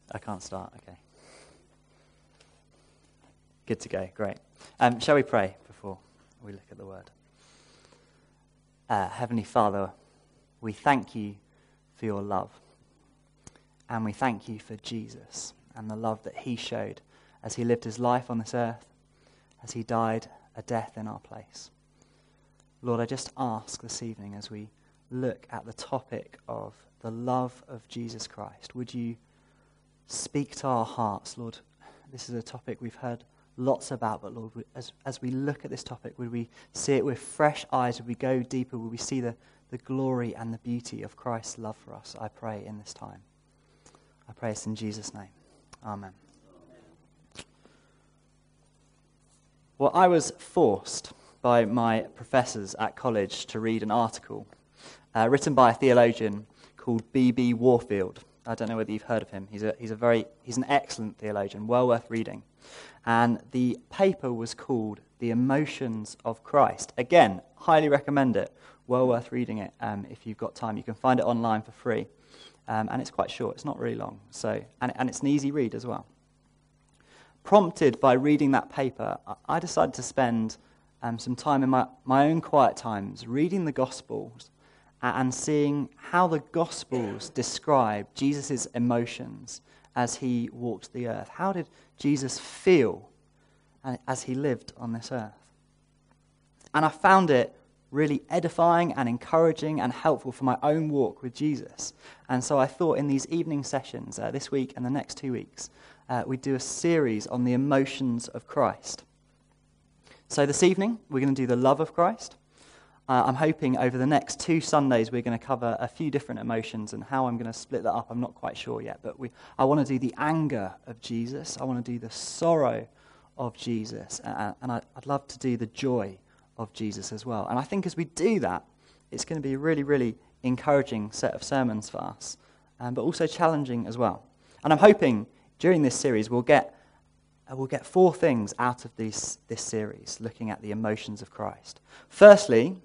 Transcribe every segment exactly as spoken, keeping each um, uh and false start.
I can't start, okay. Good to go, great. Um, shall we pray before we look at the word? Uh, Heavenly Father, we thank you for your love. And we thank you for Jesus and the love that he showed as he lived his life on this earth, as he died a death in our place. Lord, I just ask this evening as we look at the topic of the love of Jesus Christ, would you speak to our hearts, Lord? This is a topic we've heard lots about, but Lord, as, as we look at this topic, would we see it with fresh eyes? Would we go deeper? Would we see the, the glory and the beauty of Christ's love for us? I pray in this time. I pray this in Jesus' name. Amen. Well, I was forced by my professors at college to read an article uh, written by a theologian called B B Warfield. I don't know whether you've heard of him. He's a he's a very he's an excellent theologian, well worth reading. And the paper was called "The Emotions of Christ." Again, highly recommend it. Well worth reading it um, if you've got time. You can find it online for free, um, and it's quite short. It's not really long. So and and it's an easy read as well. Prompted by reading that paper, I decided to spend um, some time in my, my own quiet times reading the Gospels and seeing how the Gospels describe Jesus' emotions as he walked the earth. How did Jesus feel as he lived on this earth? And I found it really edifying and encouraging and helpful for my own walk with Jesus. And so I thought in these evening sessions uh, this week and the next two weeks, uh, we'd do a series on the emotions of Christ. So this evening, we're going to do the love of Christ. Uh, I'm hoping over the next two Sundays we're going to cover a few different emotions, and how I'm going to split that up, I'm not quite sure yet. But we, I want to do the anger of Jesus. I want to do the sorrow of Jesus. Uh, and I, I'd love to do the joy of Jesus as well. And I think as we do that, it's going to be a really, really encouraging set of sermons for us, um, but also challenging as well. And I'm hoping during this series we'll get uh, we'll get four things out of this, this series, looking at the emotions of Christ. Firstly,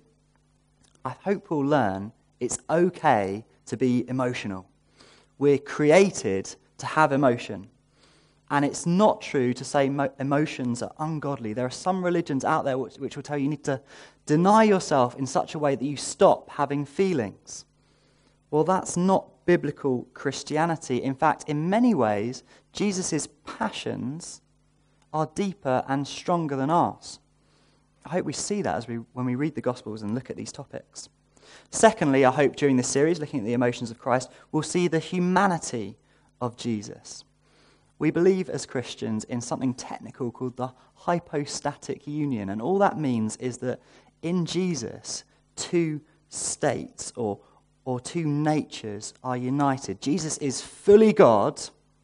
I hope we'll learn it's okay to be emotional. We're created to have emotion. And it's not true to say mo- emotions are ungodly. There are some religions out there which, which will tell you you need to deny yourself in such a way that you stop having feelings. Well, that's not biblical Christianity. In fact, in many ways, Jesus' passions are deeper and stronger than ours. I hope we see that as we when we read the Gospels and look at these topics. Secondly, I hope during this series, looking at the emotions of Christ, we'll see the humanity of Jesus. We believe as Christians in something technical called the hypostatic union, and all that means is that in Jesus, two states or, or two natures are united. Jesus is fully God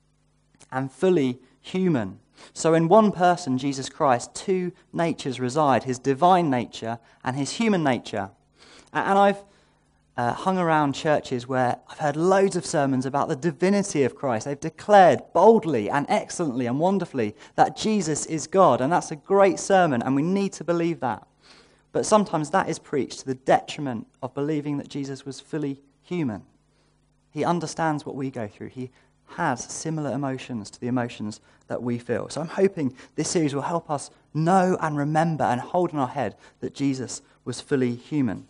and fully human. So in one person, Jesus Christ, two natures reside, his divine nature and his human nature. And I've Uh, hung around churches where I've heard loads of sermons about the divinity of Christ. They've declared boldly and excellently and wonderfully that Jesus is God, and that's a great sermon, and we need to believe that. But sometimes that is preached to the detriment of believing that Jesus was fully human. He understands what we go through. He has similar emotions to the emotions that we feel. So I'm hoping this series will help us know and remember and hold in our head that Jesus was fully human.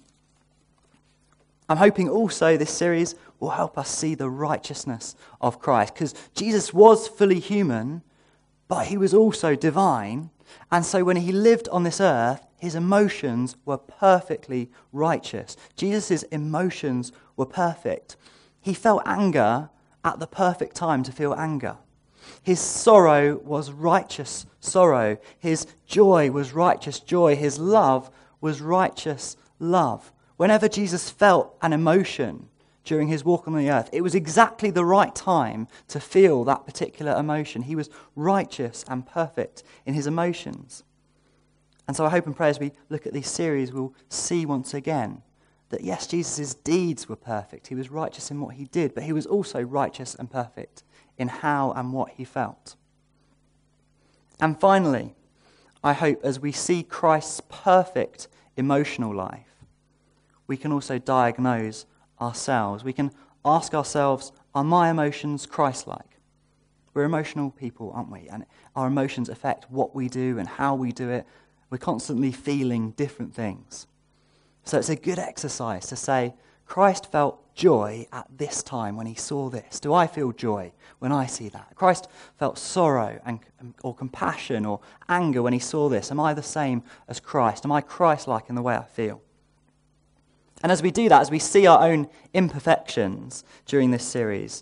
I'm hoping also this series will help us see the righteousness of Christ, because Jesus was fully human, but he was also divine, and so when he lived on this earth, his emotions were perfectly righteous. Jesus' emotions were perfect. He felt anger at the perfect time to feel anger. His sorrow was righteous sorrow. His joy was righteous joy. His love was righteous love. Whenever Jesus felt an emotion during his walk on the earth, it was exactly the right time to feel that particular emotion. He was righteous and perfect in his emotions. And so I hope and pray as we look at this series, we'll see once again that yes, Jesus' deeds were perfect. He was righteous in what he did, but he was also righteous and perfect in how and what he felt. And finally, I hope as we see Christ's perfect emotional life, we can also diagnose ourselves. We can ask ourselves, are my emotions Christ-like? We're emotional people, aren't we? And our emotions affect what we do and how we do it. We're constantly feeling different things. So it's a good exercise to say, Christ felt joy at this time when he saw this. Do I feel joy when I see that? Christ felt sorrow and, or compassion or anger when he saw this. Am I the same as Christ? Am I Christ-like in the way I feel? And as we do that, as we see our own imperfections during this series,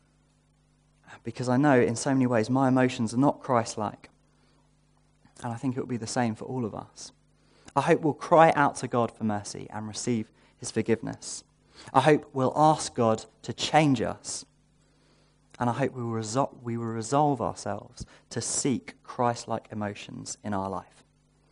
because I know in so many ways my emotions are not Christ-like, and I think it will be the same for all of us, I hope we'll cry out to God for mercy and receive his forgiveness. I hope we'll ask God to change us, and I hope we will, resol- we will resolve ourselves to seek Christ-like emotions in our life.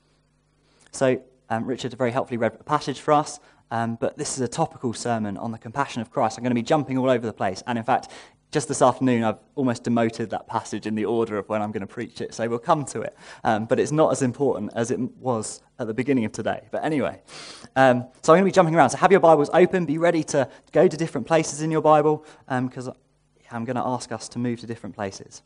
So um, Richard very helpfully read a passage for us, um, but this is a topical sermon on the compassion of Christ. I'm going to be jumping all over the place, and in fact, just this afternoon, I've almost demoted that passage in the order of when I'm going to preach it, so we'll come to it. Um, but it's not as important as it was at the beginning of today. But anyway, um, so I'm going to be jumping around. So have your Bibles open. Be ready to go to different places in your Bible, because um, I'm going to ask us to move to different places.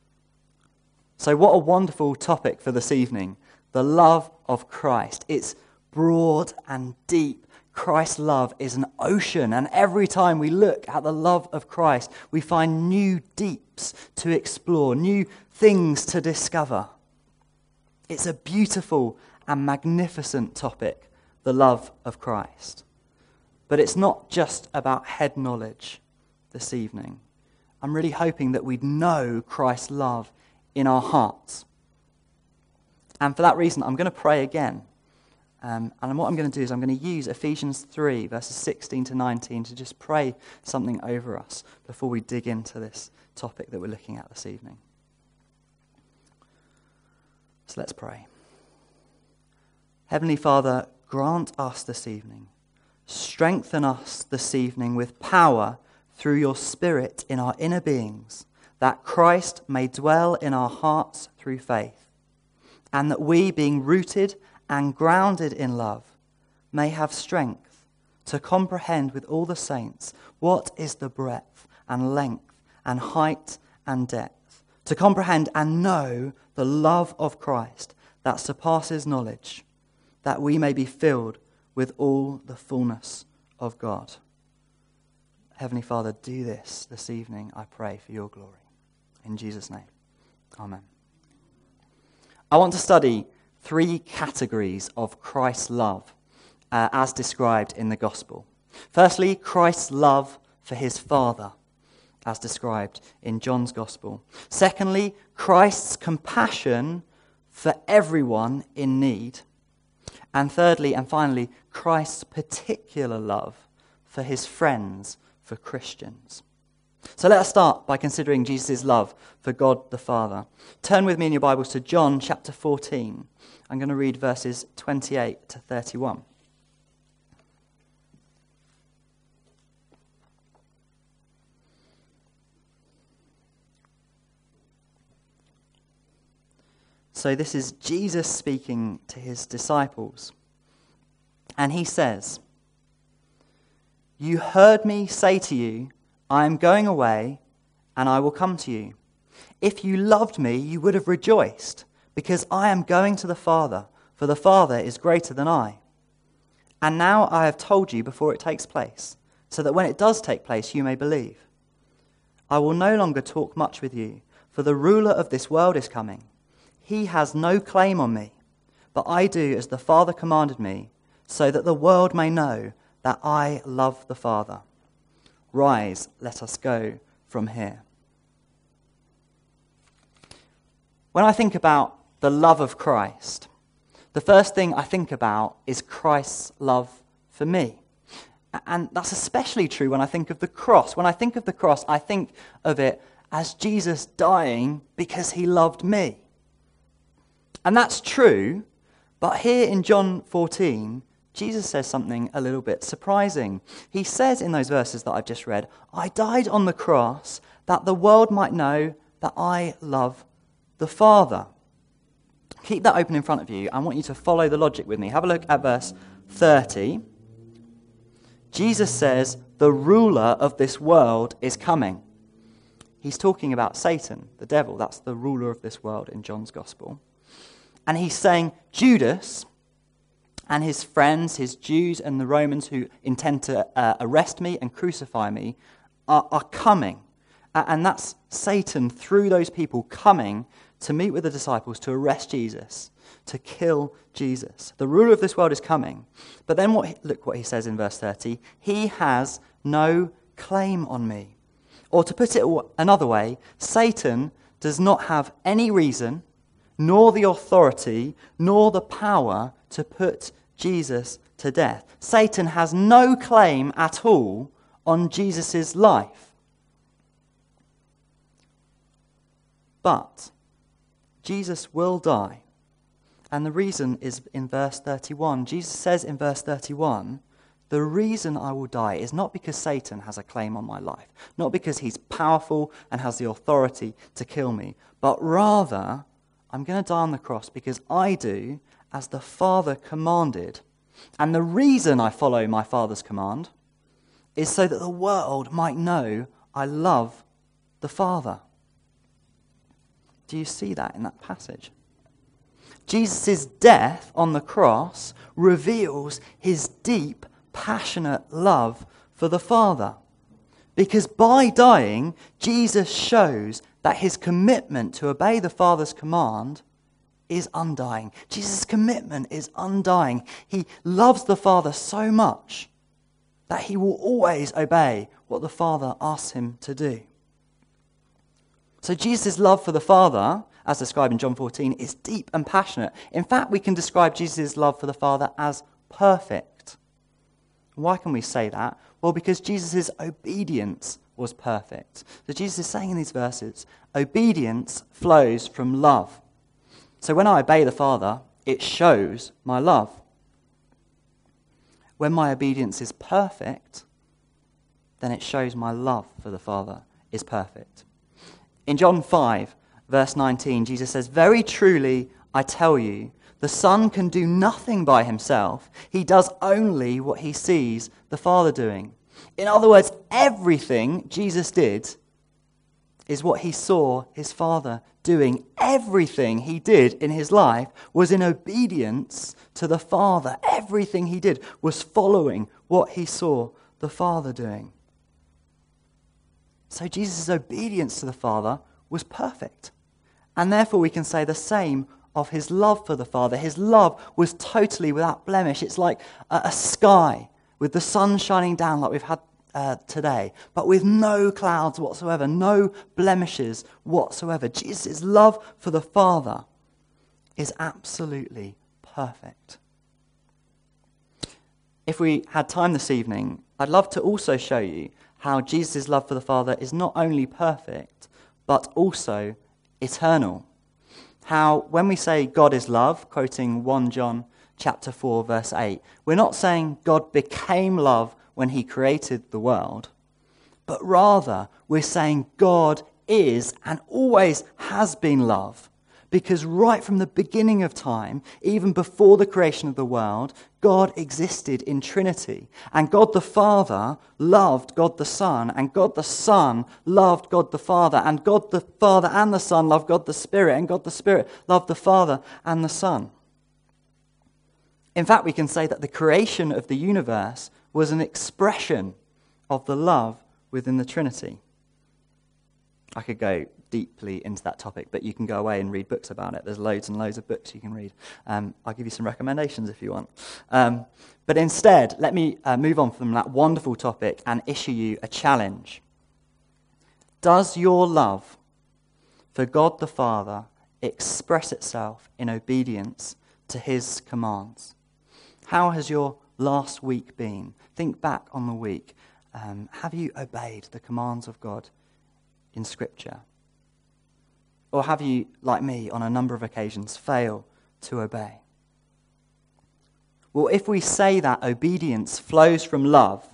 So what a wonderful topic for this evening, the love of Christ. It's broad and deep. Christ's love is an ocean, and every time we look at the love of Christ, we find new deeps to explore, new things to discover. It's a beautiful and magnificent topic, the love of Christ. But it's not just about head knowledge this evening. I'm really hoping that we'd know Christ's love in our hearts. And for that reason, I'm going to pray again. Um, and what I'm going to do is I'm going to use Ephesians three, verses sixteen to nineteen, to just pray something over us before we dig into this topic that we're looking at this evening. So let's pray. Heavenly Father, grant us this evening, strengthen us this evening with power through your Spirit in our inner beings, that Christ may dwell in our hearts through faith, and that we, being rooted and grounded in love, may have strength to comprehend with all the saints what is the breadth and length and height and depth, to comprehend and know the love of Christ that surpasses knowledge, that we may be filled with all the fullness of God. Heavenly Father, do this this evening, I pray, for your glory. In Jesus' name, amen. I want to study three categories of Christ's love uh, as described in the gospel. Firstly, Christ's love for his Father, as described in John's gospel. Secondly, Christ's compassion for everyone in need. And thirdly and finally, Christ's particular love for his friends, for Christians. So let us start by considering Jesus' love for God the Father. Turn with me in your Bibles to John chapter fourteen. I'm going to read verses twenty-eight to thirty-one. So this is Jesus speaking to his disciples. And he says, "You heard me say to you, I am going away, and I will come to you. If you loved me, you would have rejoiced, because I am going to the Father, for the Father is greater than I. And now I have told you before it takes place, so that when it does take place, you may believe. I will no longer talk much with you, for the ruler of this world is coming. He has no claim on me, but I do as the Father commanded me, so that the world may know that I love the Father. Rise, let us go from here." When I think about the love of Christ, the first thing I think about is Christ's love for me. And that's especially true when I think of the cross. When I think of the cross, I think of it as Jesus dying because he loved me. And that's true, but here in John fourteen, Jesus says something a little bit surprising. He says in those verses that I've just read, "I died on the cross that the world might know that I love the Father." Keep that open in front of you. I want you to follow the logic with me. Have a look at verse thirty. Jesus says, "The ruler of this world is coming. he's talking about Satan, the devil. That's the ruler of this world in John's Gospel. And he's saying, Judas and his friends, his Jews and the Romans who intend to uh, arrest me and crucify me are, are coming. Uh, and that's Satan, through those people, coming to meet with the disciples to arrest Jesus, to kill Jesus. The ruler of this world is coming. But then what? Look what he says in verse thirty. He has no claim on me. Or to put it another way, Satan does not have any reason, nor the authority, nor the power to put Jesus to death. Satan has no claim at all on Jesus' life. But Jesus will die. And the reason is in verse thirty-one. Jesus says in verse thirty-one, the reason I will die is not because Satan has a claim on my life, not because he's powerful and has the authority to kill me, but rather I'm going to die on the cross because I do as the Father commanded. And the reason I follow my Father's command is so that the world might know I love the Father. Do you see that in that passage? Jesus' death on the cross reveals his deep, passionate love for the Father. Because by dying, Jesus shows that his commitment to obey the Father's command is undying. Jesus' commitment is undying. He loves the Father so much that he will always obey what the Father asks him to do. So Jesus' love for the Father, as described in John fourteen, is deep and passionate. In fact, we can describe Jesus' love for the Father as perfect. Why can we say that? Well, because Jesus' obedience was perfect. So Jesus is saying in these verses, obedience flows from love. So when I obey the Father, it shows my love. When my obedience is perfect, then it shows my love for the Father is perfect. In John five, verse nineteen, Jesus says, very truly, I tell you, the Son can do nothing by himself. He does only what he sees the Father doing. In other words, everything Jesus did is what he saw his Father doing. Everything he did in his life was in obedience to the Father. Everything he did was following what he saw the Father doing. So Jesus' obedience to the Father was perfect. And therefore we can say the same of his love for the Father. His love was totally without blemish. It's like a, a sky with the sun shining down like we've had uh, today, but with no clouds whatsoever, no blemishes whatsoever. Jesus' love for the Father is absolutely perfect. If we had time this evening, I'd love to also show you how Jesus' love for the Father is not only perfect, but also eternal. How when we say God is love, quoting First John chapter four, verse eight, we're not saying God became love when he created the world, but rather we're saying God is and always has been love. Because right from the beginning of time, even before the creation of the world, God existed in Trinity. And God the Father loved God the Son, and God the Son loved God the Father, and God the Father and the Son loved God the Spirit, and God the Spirit loved the Father and the Son. In fact, we can say that the creation of the universe was an expression of the love within the Trinity. I could go deeply into that topic, but you can go away and read books about it. There's loads and loads of books you can read. Um, I'll give you some recommendations if you want. Um, but instead, let me uh, move on from that wonderful topic and issue you a challenge. Does your love for God the Father express itself in obedience to his commands? How has your last week been? Think back on the week. Um, have you obeyed the commands of God in Scripture? Or have you, like me, on a number of occasions, failed to obey? Well, if we say that obedience flows from love,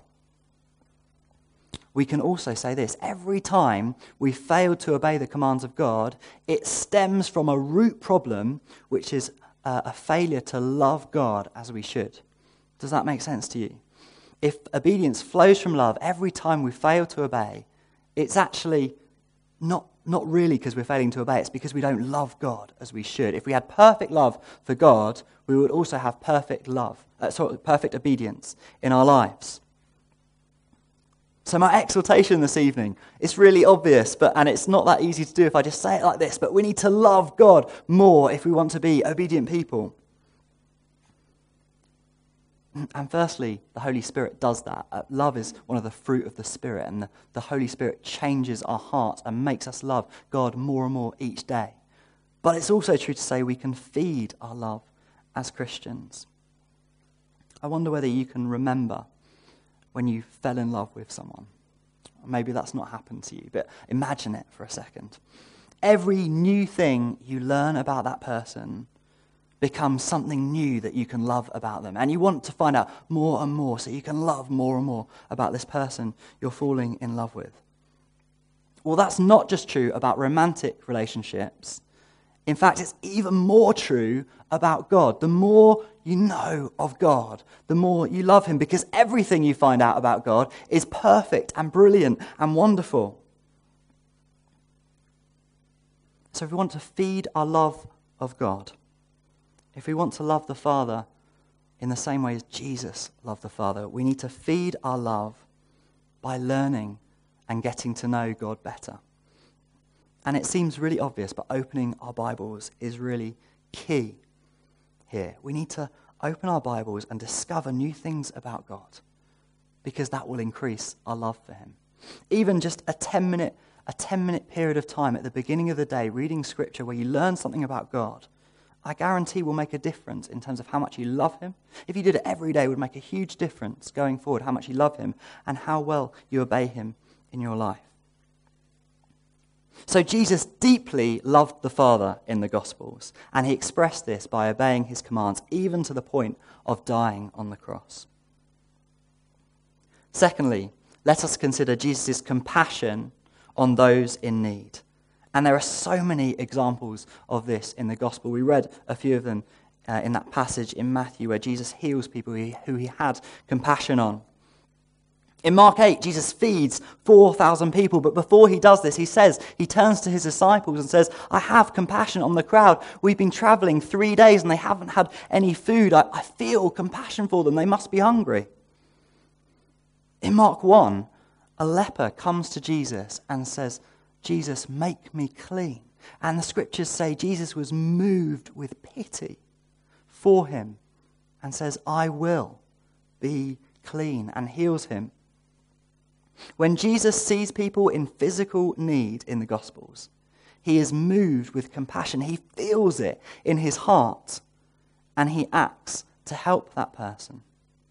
we can also say this. Every time we fail to obey the commands of God, it stems from a root problem, which is uh, a failure to love God as we should. Does that make sense to you? If obedience flows from love, every time we fail to obey, it's actually not, not really because we're failing to obey. It's because we don't love God as we should. If we had perfect love for God, we would also have perfect love, uh, sorry, perfect obedience in our lives. So my exhortation this evening, it's really obvious, but and it's not that easy to do if I just say it like this, but we need to love God more if we want to be obedient people. And firstly, the Holy Spirit does that. Uh, love is one of the fruit of the Spirit, and the, the Holy Spirit changes our hearts and makes us love God more and more each day. But it's also true to say we can feed our love as Christians. I wonder whether you can remember when you fell in love with someone. Maybe that's not happened to you, but imagine it for a second. Every new thing you learn about that person becomes something new that you can love about them. And you want to find out more and more so you can love more and more about this person you're falling in love with. Well, that's not just true about romantic relationships. In fact, it's even more true about God. The more you know of God, the more you love him, because everything you find out about God is perfect and brilliant and wonderful. So if we want to feed our love of God, if we want to love the Father in the same way as Jesus loved the Father, we need to feed our love by learning and getting to know God better. And it seems really obvious, but opening our Bibles is really key here. We need to open our Bibles and discover new things about God, because that will increase our love for him. Even just a ten minute, a ten minute period of time at the beginning of the day reading Scripture where you learn something about God, I guarantee will make a difference in terms of how much you love him. If you did it every day, it would make a huge difference going forward, how much you love him and how well you obey him in your life. So Jesus deeply loved the Father in the Gospels, and he expressed this by obeying his commands, even to the point of dying on the cross. Secondly, let us consider Jesus' compassion on those in need. And there are so many examples of this in the Gospel. We read a few of them uh, in that passage in Matthew where Jesus heals people who he, who he had compassion on. In Mark eight, Jesus feeds four thousand people, but before he does this, he says, he turns to his disciples and says, I have compassion on the crowd. We've been traveling three days and they haven't had any food. I, I feel compassion for them. They must be hungry. In Mark one, a leper comes to Jesus and says, Jesus, make me clean. And the scriptures say Jesus was moved with pity for him and says, I will be clean, and heals him. When Jesus sees people in physical need in the Gospels, he is moved with compassion. He feels it in his heart, and he acts to help that person.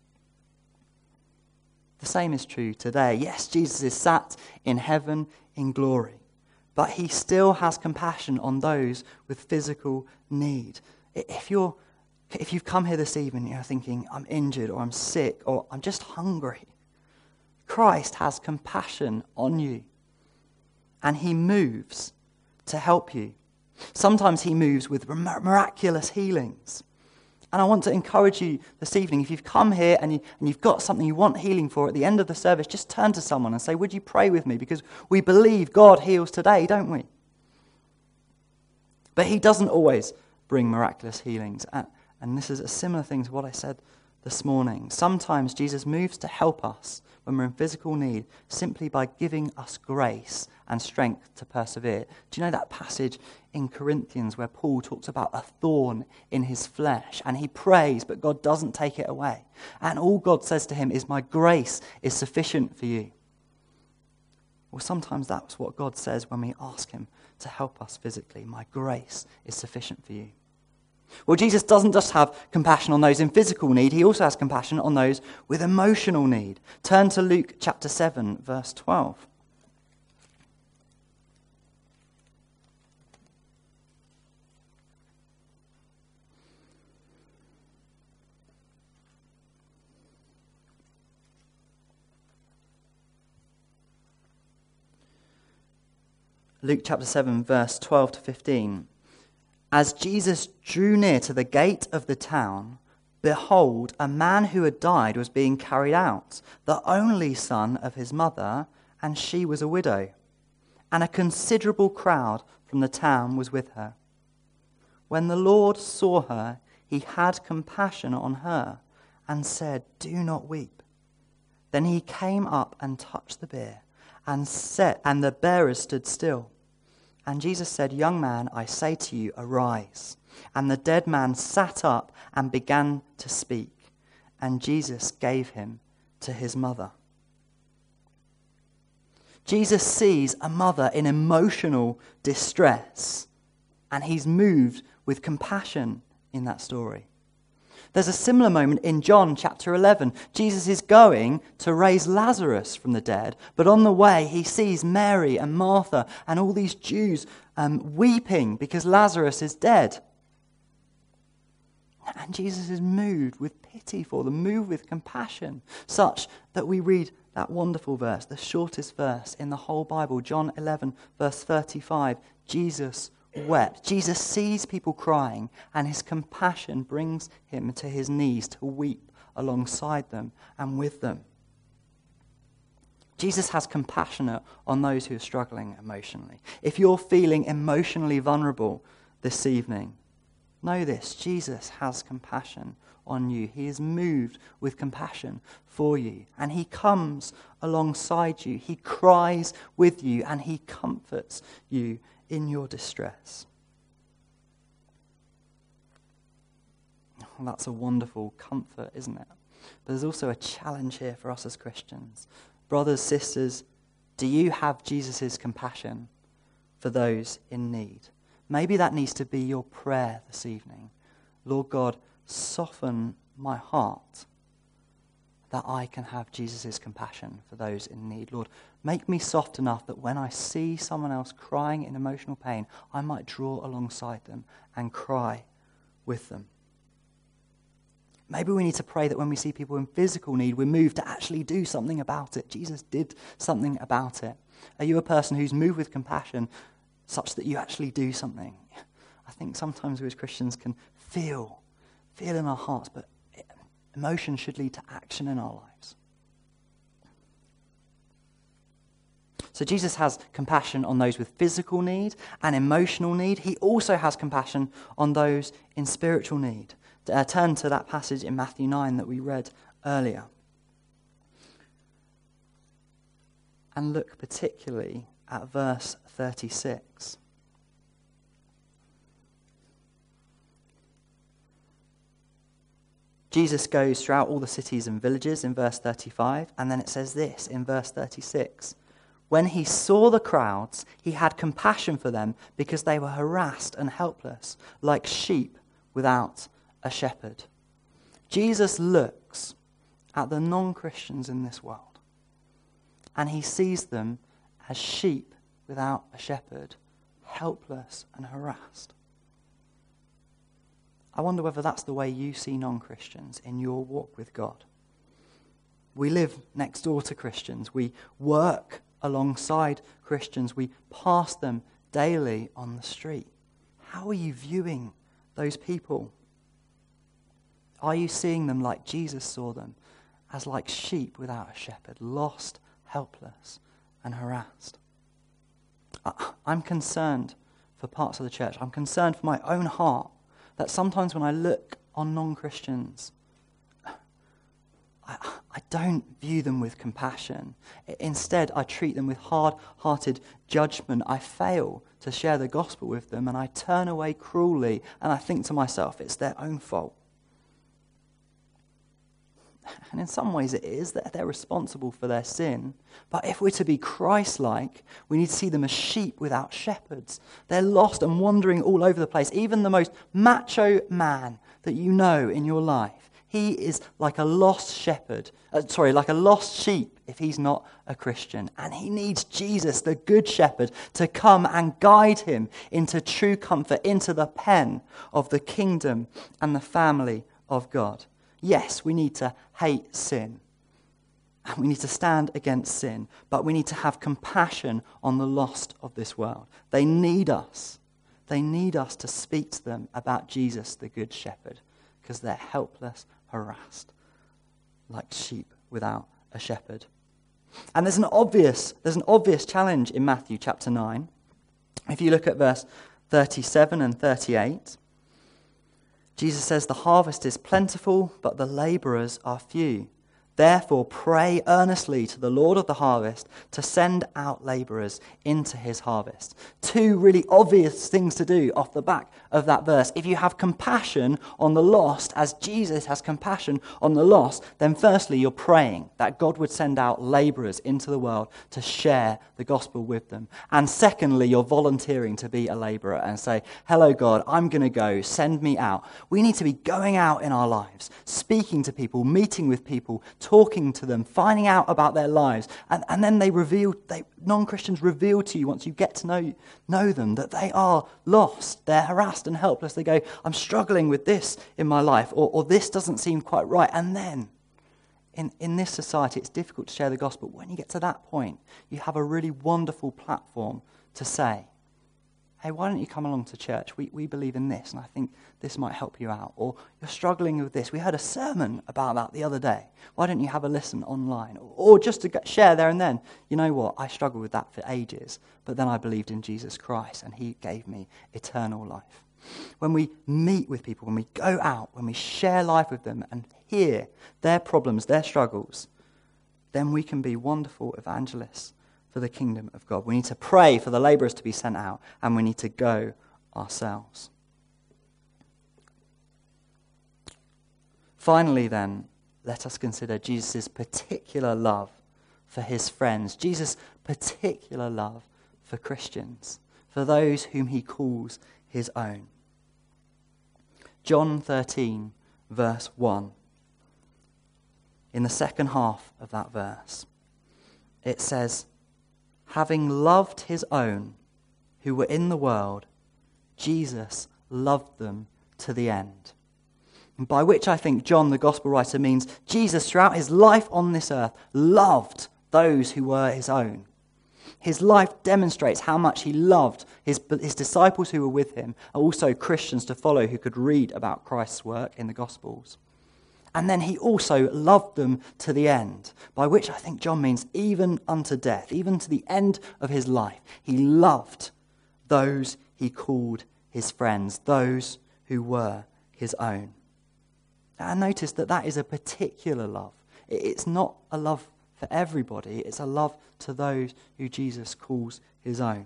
The same is true today. Yes, Jesus is sat in heaven in glory, but he still has compassion on those with physical need. If you're, if you've come here this evening and you're thinking, I'm injured or I'm sick or I'm just hungry, Christ has compassion on you, and he moves to help you. Sometimes he moves with miraculous healings. And I want to encourage you this evening, if you've come here and, you, and you've got something you want healing for, at the end of the service, just turn to someone and say, would you pray with me? Because we believe God heals today, don't we? But he doesn't always bring miraculous healings. And, and this is a similar thing to what I said this morning. Sometimes Jesus moves to help us when we're in physical need simply by giving us grace and strength to persevere. Do you know that passage in Corinthians where Paul talks about a thorn in his flesh, and he prays, but God doesn't take it away. And all God says to him is, my grace is sufficient for you. Well, sometimes that's what God says when we ask him to help us physically. My grace is sufficient for you. Well, Jesus doesn't just have compassion on those in physical need, he also has compassion on those with emotional need. Turn to Luke chapter seven, verse twelve. Luke chapter seven, verse twelve to fifteen. As Jesus drew near to the gate of the town, behold, a man who had died was being carried out, the only son of his mother, and she was a widow. and a considerable crowd from the town was with her. When the Lord saw her, he had compassion on her and said, "Do not weep." Then he came up and touched the bier, and said, and the bearers stood still. And Jesus said, "Young man, I say to you, arise." And the dead man sat up and began to speak. And Jesus gave him to his mother. Jesus sees a mother in emotional distress, and he's moved with compassion in that story. There's a similar moment in John chapter eleven. Jesus is going to raise Lazarus from the dead, but on the way he sees Mary and Martha and all these Jews um, weeping because Lazarus is dead. And Jesus is moved with pity for them, moved with compassion, such that we read that wonderful verse, the shortest verse in the whole Bible, John eleven, verse thirty-five. Jesus wept. Jesus sees people crying, and his compassion brings him to his knees to weep alongside them and with them. Jesus has compassion on those who are struggling emotionally. If you're feeling emotionally vulnerable this evening, know this: Jesus has compassion on you. He is moved with compassion for you, and he comes alongside you. He cries with you, and he comforts you in your distress. Well, that's a wonderful comfort, isn't it? But there's also a challenge here for us as Christians. Brothers, sisters, do you have Jesus' compassion for those in need? Maybe that needs to be your prayer this evening. Lord God, soften my heart that I can have Jesus' compassion for those in need. Lord, make me soft enough that when I see someone else crying in emotional pain, I might draw alongside them and cry with them. Maybe we need to pray that when we see people in physical need, we're moved to actually do something about it. Jesus did something about it. Are you a person who's moved with compassion such that you actually do something? I think sometimes we as Christians can feel, feel in our hearts, but emotion should lead to action in our lives. So Jesus has compassion on those with physical need and emotional need. He also has compassion on those in spiritual need. Uh, turn to that passage in Matthew nine that we read earlier. And look particularly at verse thirty-six. Jesus goes throughout all the cities and villages in verse thirty-five, and then it says this in verse thirty-six. When he saw the crowds, he had compassion for them because they were harassed and helpless, like sheep without a shepherd. Jesus looks at the non-Christians in this world, and he sees them as sheep without a shepherd, helpless and harassed. I wonder whether that's the way you see non-Christians in your walk with God. We live next door to Christians. We work alongside Christians. We pass them daily on the street. How are you viewing those people? Are you seeing them like Jesus saw them, as like sheep without a shepherd, lost, helpless, and harassed? I'm concerned for parts of the church. I'm concerned for my own heart that sometimes when I look on non-Christians, I, I don't view them with compassion. Instead, I treat them with hard-hearted judgment. I fail to share the gospel with them, and I turn away cruelly, and I think to myself, it's their own fault. And in some ways it is, that they're responsible for their sin. But if we're to be Christ-like, we need to see them as sheep without shepherds. They're lost and wandering all over the place. Even the most macho man that you know in your life, he is like a lost shepherd, uh, sorry, like a lost sheep if he's not a Christian. And he needs Jesus, the good shepherd, to come and guide him into true comfort, into the pen of the kingdom and the family of God. Yes, we need to hate sin, and we need to stand against sin, but we need to have compassion on the lost of this world. They need us. They need us to speak to them about Jesus, the Good Shepherd, because they're helpless, harassed, like sheep without a shepherd. And there's an obvious, there's an obvious challenge in Matthew chapter nine. If you look at verse thirty-seven and thirty-eight, Jesus says, "The harvest is plentiful, but the laborers are few. Therefore, pray earnestly to the Lord of the harvest to send out laborers into his harvest." Two really obvious things to do off the back of that verse. If you have compassion on the lost, as Jesus has compassion on the lost, then firstly, you're praying that God would send out laborers into the world to share the gospel with them. And secondly, you're volunteering to be a laborer and say, "Hello, God, I'm going to go. Send me out." We need to be going out in our lives, speaking to people, meeting with people, talking to them, finding out about their lives, and, and then they reveal, they, non-Christians reveal to you once you get to know, know them that they are lost, they're harassed and helpless. They go, "I'm struggling with this in my life," or, or "this doesn't seem quite right." And then, in, in this society, it's difficult to share the gospel. When you get to that point, you have a really wonderful platform to say, "Hey, why don't you come along to church? We we believe in this, and I think this might help you out." Or, "You're struggling with this. We heard a sermon about that the other day. Why don't you have a listen online?" Or, or just to share there and then, "You know what? I struggled with that for ages, but then I believed in Jesus Christ, and he gave me eternal life." When we meet with people, when we go out, when we share life with them and hear their problems, their struggles, then we can be wonderful evangelists for the kingdom of God. We need to pray for the laborers to be sent out, and we need to go ourselves. Finally, then, let us consider Jesus' particular love for his friends, Jesus' particular love for Christians, for those whom he calls his own. John thirteen, verse one. In the second half of that verse, it says, "Having loved his own who were in the world, Jesus loved them to the end." And by which I think John, the gospel writer, means Jesus, throughout his life on this earth, loved those who were his own. His life demonstrates how much he loved his, his disciples who were with him, and also Christians to follow who could read about Christ's work in the Gospels. And then he also loved them to the end, by which I think John means even unto death, even to the end of his life. He loved those he called his friends, those who were his own. And notice that that is a particular love. It's not a love for everybody. It's a love to those who Jesus calls his own.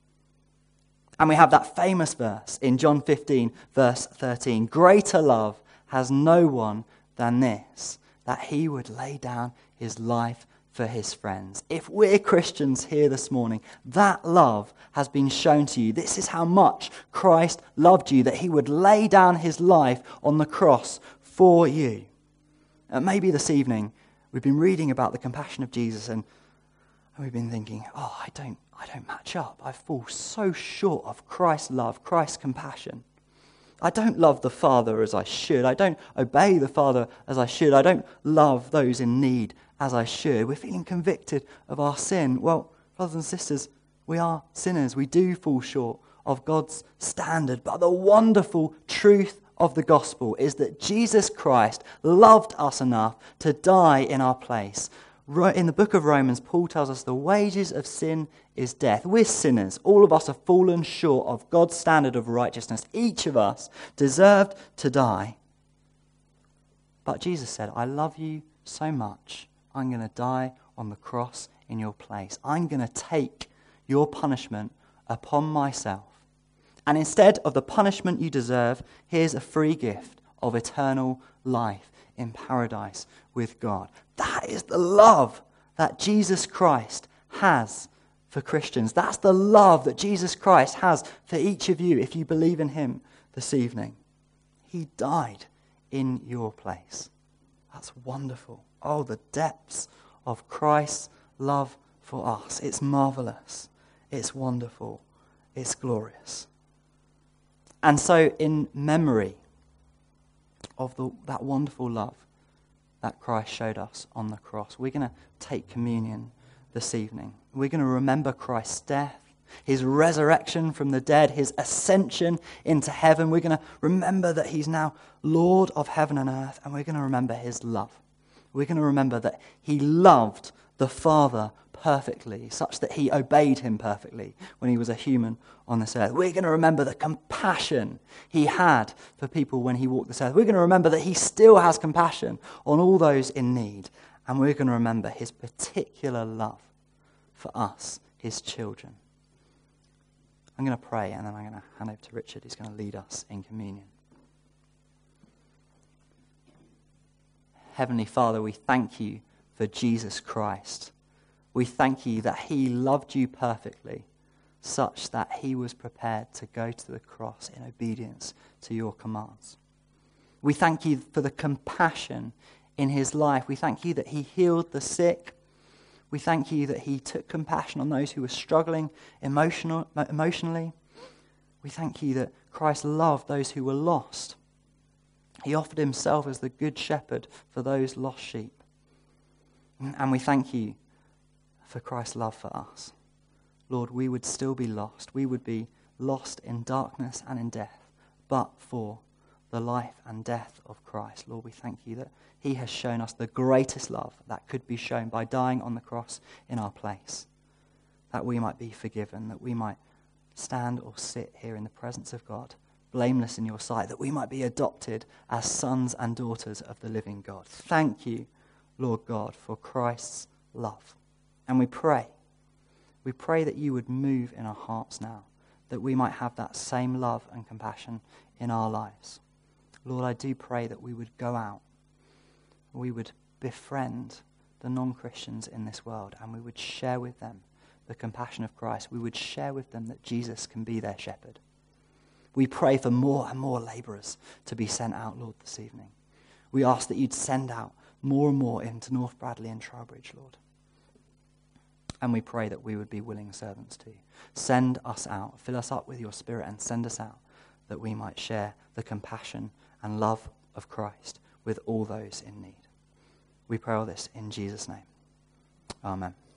And we have that famous verse in John fifteen, verse thirteen. "Greater love has no one than this, that he would lay down his life for his friends." If we're Christians here this morning, that love has been shown to you. This is how much Christ loved you, that he would lay down his life on the cross for you. And maybe this evening we've been reading about the compassion of Jesus, and we've been thinking, "Oh, I don't, I don't match up. I fall so short of Christ's love, Christ's compassion. I don't love the Father as I should. I don't obey the Father as I should. I don't love those in need as I should." We're feeling convicted of our sin. Well, brothers and sisters, we are sinners. We do fall short of God's standard. But the wonderful truth of the gospel is that Jesus Christ loved us enough to die in our place. In the book of Romans, Paul tells us the wages of sin is death. We're sinners. All of us have fallen short of God's standard of righteousness. Each of us deserved to die. But Jesus said, "I love you so much, I'm going to die on the cross in your place. I'm going to take your punishment upon myself. And instead of the punishment you deserve, here's a free gift of eternal life in paradise with God." That is the love that Jesus Christ has for Christians. That's the love that Jesus Christ has for each of you if you believe in him this evening. He died in your place. That's wonderful. Oh, the depths of Christ's love for us. It's marvelous. It's wonderful. It's glorious. And so in memory of the, that wonderful love that Christ showed us on the cross, we're going to take communion this evening. We're going to remember Christ's death, his resurrection from the dead, his ascension into heaven. We're going to remember that he's now Lord of heaven and earth, and we're going to remember his love. We're going to remember that he loved the Father perfectly, such that he obeyed him perfectly when he was a human on this earth. We're going to remember the compassion he had for people when he walked this earth. We're going to remember that he still has compassion on all those in need. And we're going to remember his particular love for us, his children. I'm going to pray, and then I'm going to hand over to Richard, who's going to lead us in communion. Heavenly Father, we thank you for Jesus Christ. We thank you that he loved you perfectly, such that he was prepared to go to the cross in obedience to your commands. We thank you for the compassion in his life. We thank you that he healed the sick. We thank you that he took compassion on those who were struggling emotional, emotionally. We thank you that Christ loved those who were lost. He offered himself as the good shepherd for those lost sheep. And we thank you for Christ's love for us. Lord, we would still be lost. We would be lost in darkness and in death, but for the life and death of Christ. Lord, we thank you that he has shown us the greatest love that could be shown by dying on the cross in our place, that we might be forgiven, that we might stand or sit here in the presence of God, blameless in your sight, that we might be adopted as sons and daughters of the living God. Thank you, Lord God, for Christ's love. And we pray, we pray that you would move in our hearts now, that we might have that same love and compassion in our lives. Lord, I do pray that we would go out, we would befriend the non-Christians in this world, and we would share with them the compassion of Christ. We would share with them that Jesus can be their shepherd. We pray for more and more labourers to be sent out, Lord, this evening. We ask that you'd send out more and more into North Bradley and Trowbridge, Lord. And we pray that we would be willing servants too. Send us out, fill us up with your Spirit, and send us out that we might share the compassion and love of Christ with all those in need. We pray all this in Jesus' name. Amen.